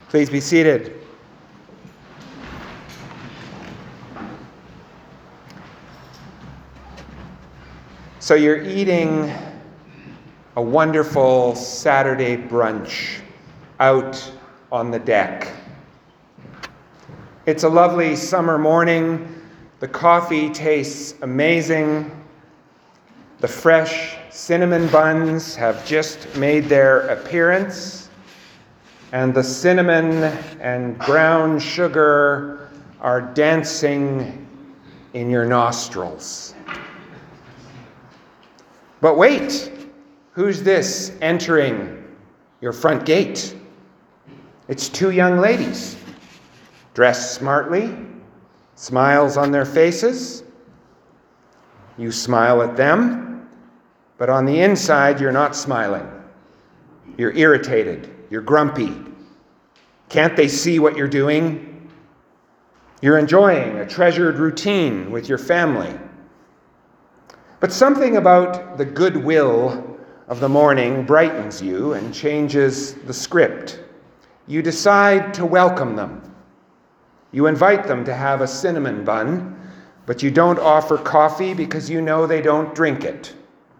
Please be seated. So you're eating a wonderful Saturday brunch out on the deck. It's a lovely summer morning. The coffee tastes amazing. The fresh cinnamon buns have just made their appearance. And the cinnamon and brown sugar are dancing in your nostrils. But wait, who's this entering your front gate? It's two young ladies, dressed smartly, smiles on their faces. You smile at them, but on the inside, you're not smiling. You're irritated. You're grumpy. Can't they see what you're doing? You're enjoying a treasured routine with your family. But something about the goodwill of the morning brightens you and changes the script. You decide to welcome them. You invite them to have a cinnamon bun, but you don't offer coffee because you know they don't drink it.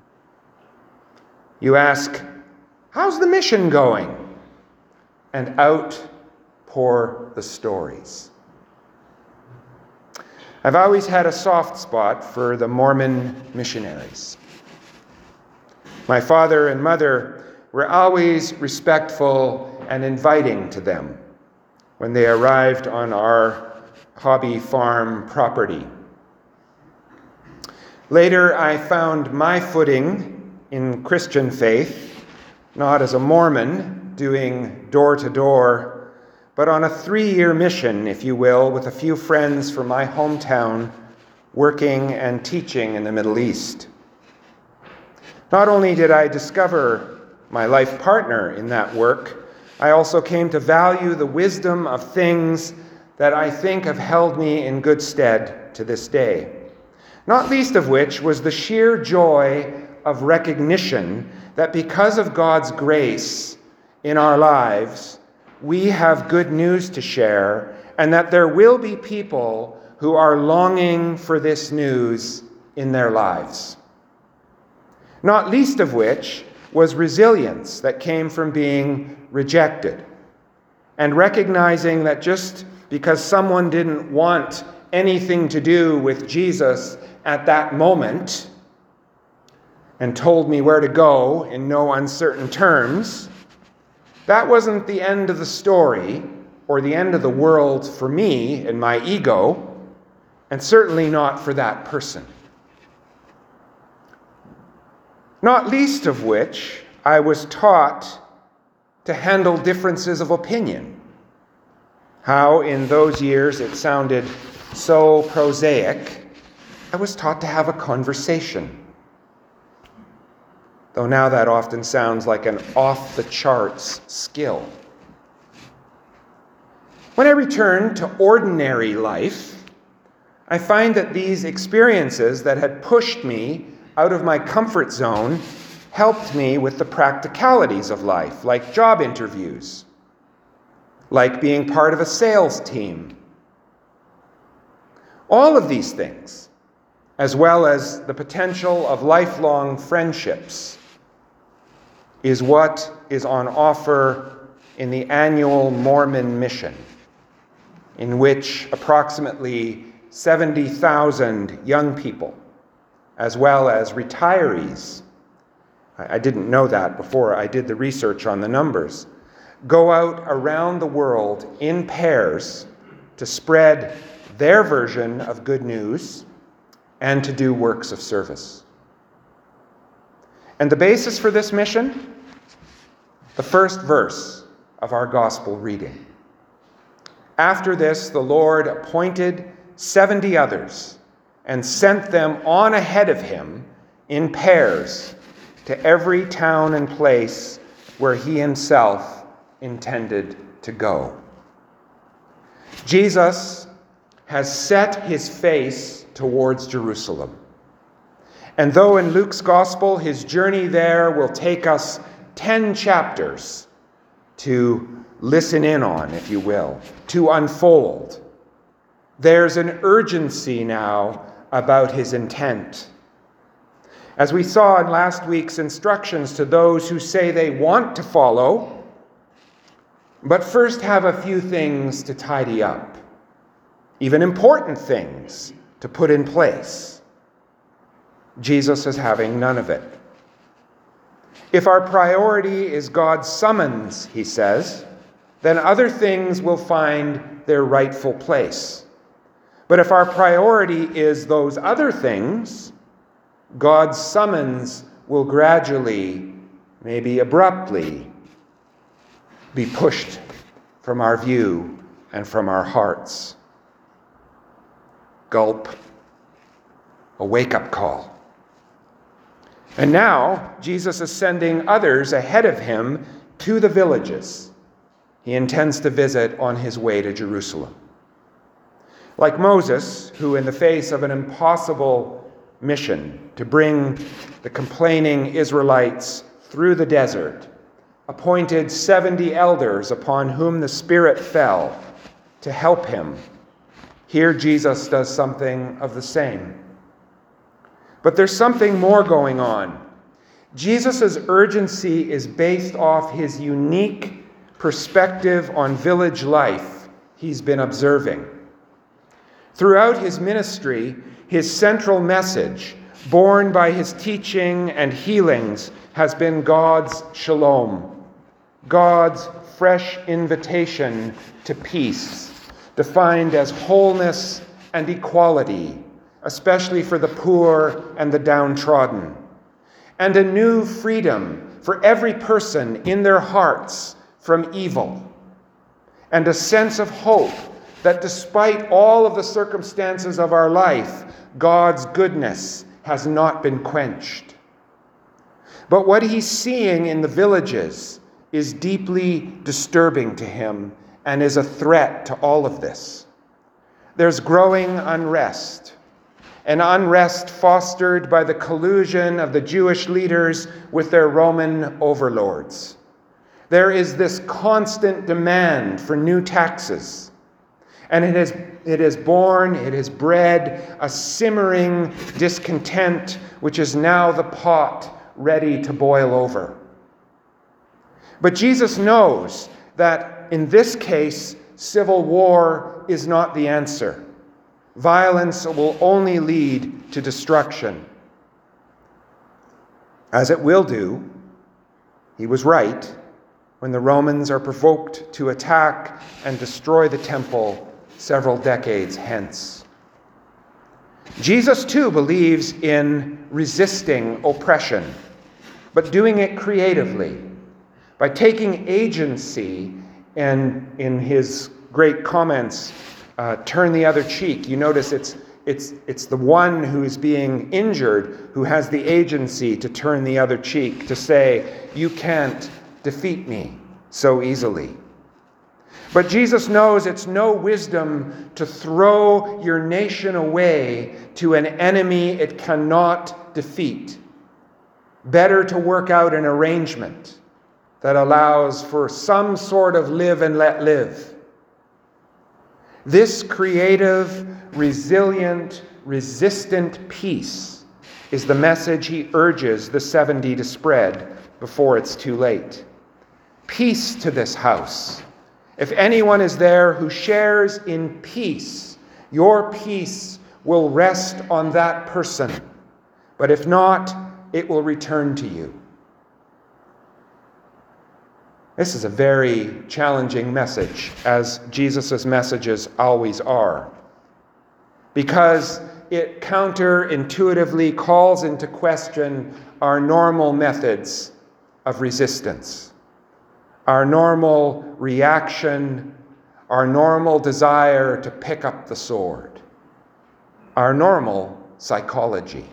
You ask, "How's the mission going?" And out pour the stories. I've always had a soft spot for the Mormon missionaries. My father and mother were always respectful and inviting to them when they arrived on our hobby farm property. Later, I found my footing in Christian faith, not as a Mormon doing door-to-door, but on a 3-year mission, if you will, with a few friends from my hometown working and teaching in the Middle East. Not only did I discover my life partner in that work, I also came to value the wisdom of things that I think have held me in good stead to this day. Not least of which was the sheer joy of recognition that because of God's grace in our lives, we have good news to share, and that there will be people who are longing for this news in their lives. Not least of which was resilience that came from being rejected, and recognizing that just because someone didn't want anything to do with Jesus at that moment and told me where to go in no uncertain terms, that wasn't the end of the story or the end of the world for me and my ego, and certainly not for that person. Not least of which, I was taught to handle differences of opinion. How in those years it sounded so prosaic, I was taught to have a conversation. Though now that often sounds like an off-the-charts skill. When I return to ordinary life, I find that these experiences that had pushed me out of my comfort zone helped me with the practicalities of life, like job interviews, like being part of a sales team. All of these things, as well as the potential of lifelong friendships, is what is on offer in the annual Mormon mission, in which approximately 70,000 young people, as well as retirees, I didn't know that before I did the research on the numbers, go out around the world in pairs to spread their version of good news and to do works of service. And the basis for this mission? The first verse of our gospel reading. After this, the Lord appointed 70 others and sent them on ahead of him in pairs to every town and place where he himself intended to go. Jesus has set his face towards Jerusalem. And though in Luke's gospel his journey there will take us 10 chapters to listen in on, if you will, to unfold. There's an urgency now about his intent. As we saw in last week's instructions to those who say they want to follow, but first have a few things to tidy up, even important things to put in place. Jesus is having none of it. If our priority is God's summons, he says, then other things will find their rightful place. But if our priority is those other things, God's summons will gradually, maybe abruptly, be pushed from our view and from our hearts. Gulp. A wake-up call. And now, Jesus is sending others ahead of him to the villages he intends to visit on his way to Jerusalem. Like Moses, who in the face of an impossible mission to bring the complaining Israelites through the desert, appointed 70 elders upon whom the Spirit fell to help him, here Jesus does something of the same. But there's something more going on. Jesus' urgency is based off his unique perspective on village life he's been observing. Throughout his ministry, his central message, born by his teaching and healings, has been God's shalom, God's fresh invitation to peace, defined as wholeness and equality, especially for the poor and the downtrodden, and a new freedom for every person in their hearts from evil, and a sense of hope that despite all of the circumstances of our life, God's goodness has not been quenched. But what he's seeing in the villages is deeply disturbing to him and is a threat to all of this. There's growing unrest, an unrest fostered by the collusion of the Jewish leaders with their Roman overlords. There is this constant demand for new taxes, and it has bred a simmering discontent, which is now the pot ready to boil over. But Jesus knows that in this case, civil war is not the answer. Violence will only lead to destruction. As it will do, he was right, when the Romans are provoked to attack and destroy the temple several decades hence. Jesus too believes in resisting oppression, but doing it creatively, by taking agency, and in his great comments, turn the other cheek. You notice it's the one who is being injured who has the agency to turn the other cheek, to say, you can't defeat me so easily. But Jesus knows it's no wisdom to throw your nation away to an enemy it cannot defeat. Better to work out an arrangement that allows for some sort of live and let live. This creative, resilient, resistant peace is the message he urges the 70 to spread before it's too late. Peace to this house. If anyone is there who shares in peace, your peace will rest on that person. But if not, it will return to you. This is a very challenging message, as Jesus' messages always are, because it counterintuitively calls into question our normal methods of resistance, our normal reaction, our normal desire to pick up the sword, our normal psychology.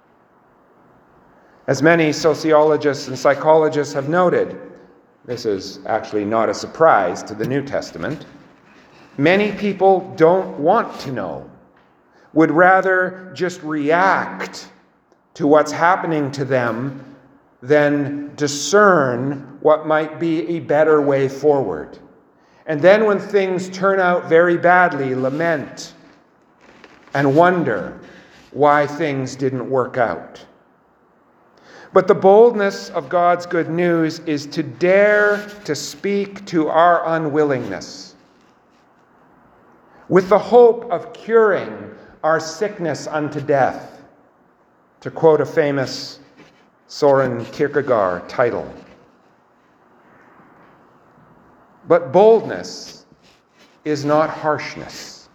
As many sociologists and psychologists have noted, this is actually not a surprise to the New Testament, many people don't want to know, would rather just react to what's happening to them than discern what might be a better way forward, And then when things turn out very badly, lament and wonder why things didn't work out. But the boldness of God's good news is to dare to speak to our unwillingness, with the hope of curing our sickness unto death, to quote a famous Soren Kierkegaard title. But boldness is not harshness.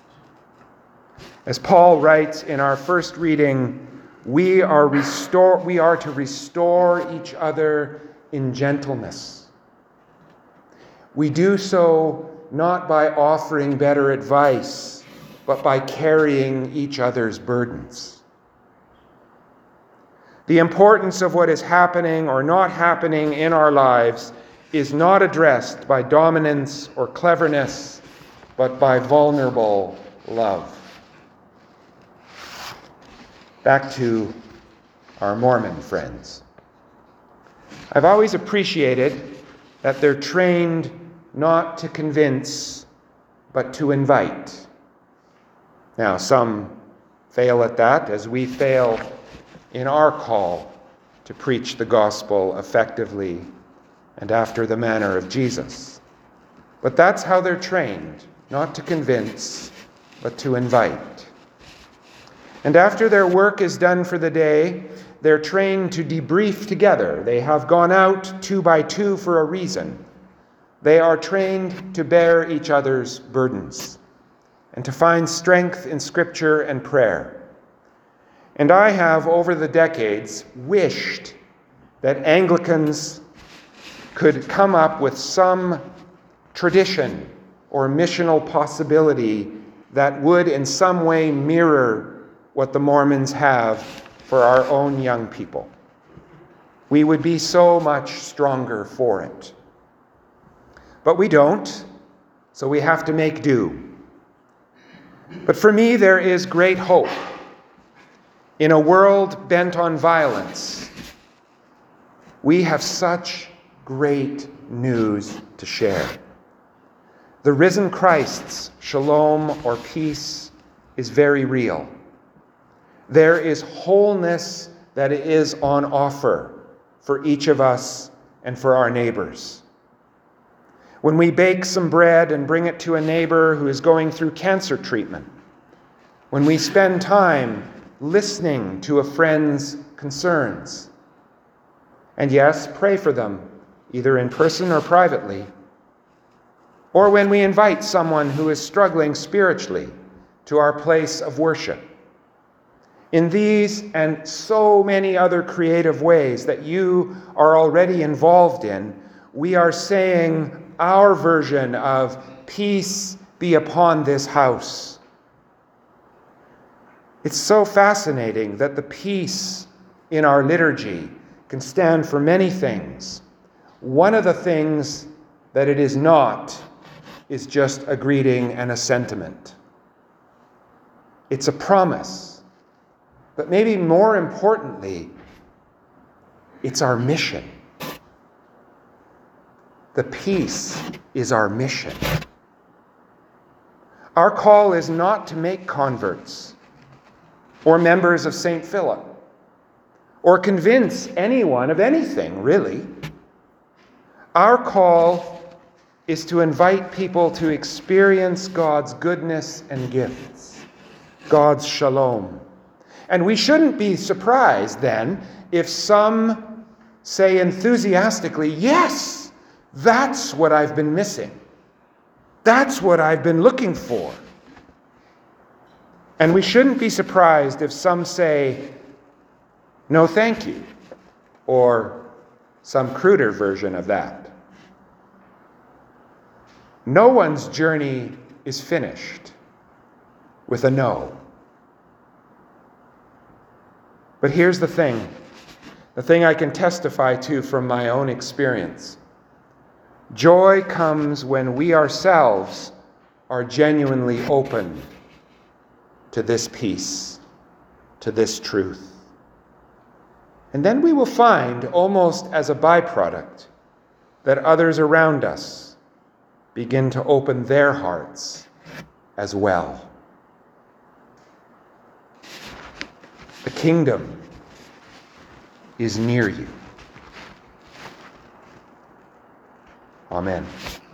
As Paul writes in our first reading, we are to restore each other in gentleness. We do so not by offering better advice, but by carrying each other's burdens. The importance of what is happening or not happening in our lives is not addressed by dominance or cleverness, but by vulnerable love. Back to our Mormon friends. I've always appreciated that they're trained not to convince, but to invite. Now, some fail at that, as we fail in our call to preach the gospel effectively and after the manner of Jesus. But that's how they're trained, not to convince, but to invite. And after their work is done for the day, they're trained to debrief together. They have gone out 2 by 2 for a reason. They are trained to bear each other's burdens and to find strength in Scripture and prayer. And I have, over the decades, wished that Anglicans could come up with some tradition or missional possibility that would in some way mirror what the Mormons have for our own young people. We would be so much stronger for it. But we don't, so we have to make do. But for me, there is great hope. In a world bent on violence, we have such great news to share. The risen Christ's shalom or peace is very real. There is wholeness that is on offer for each of us and for our neighbors. When we bake some bread and bring it to a neighbor who is going through cancer treatment, when we spend time listening to a friend's concerns, and yes, pray for them, either in person or privately, or when we invite someone who is struggling spiritually to our place of worship. In these and so many other creative ways that you are already involved in, we are saying our version of peace be upon this house. It's so fascinating that the peace in our liturgy can stand for many things. One of the things that it is not is just a greeting and a sentiment. It's a promise. But maybe more importantly, it's our mission. The peace is our mission. Our call is not to make converts or members of St. Philip or convince anyone of anything, really. Our call is to invite people to experience God's goodness and gifts, God's shalom. And we shouldn't be surprised then if some say enthusiastically, yes, that's what I've been missing. That's what I've been looking for. And we shouldn't be surprised if some say, no thank you, or some cruder version of that. No one's journey is finished with a no. But here's the thing I can testify to from my own experience. Joy comes when we ourselves are genuinely open to this peace, to this truth. And then we will find, almost as a byproduct, that others around us begin to open their hearts as well. The kingdom is near you. Amen.